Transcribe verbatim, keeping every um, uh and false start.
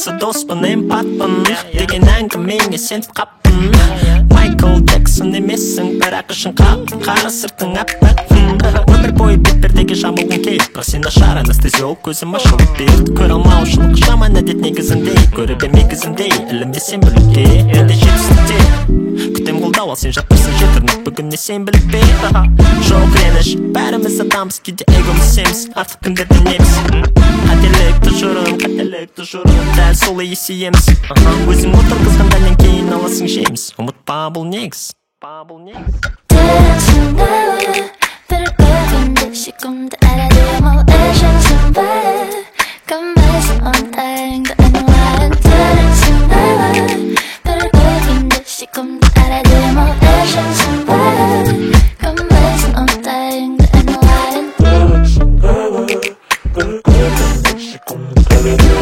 Så dås på en pappen Diggen әңгіме менге сеніп қаппын Michael Jackson емессің бірақ ішің қап қара сыртың аппақ өмір бойы бетпердеге жамылғың келіп бірақ сен нашар анестезиолог көзім ашылып берді көре алмаушылық жаман әдет негізінде көріп ем егізінде ілінбесем білуге енді жетістікте күтем қолдау ал сен жатырсың жетірніп бүгінне сен біліп бе жоқ реніш бәріміз адамбыз кейде эгомыз семіз артық күндерде неміз қателік тұжырым қателік тұжырым дәл солай есейеміз өзің отырғызғаннан кейін аласың жеміс ұмытпа бұл негіз бұл негіз Dancing now 들어가는데 시금도 알아둬야 뭐 애셔서 봐 가만히서 on 다행도 아니와 Dancing now 들어가는데 시금도 알아둬야 뭐 애셔서 봐 가만히서 on 다행도 아니와 Dancing now 들어가는데 시금도 알아둬야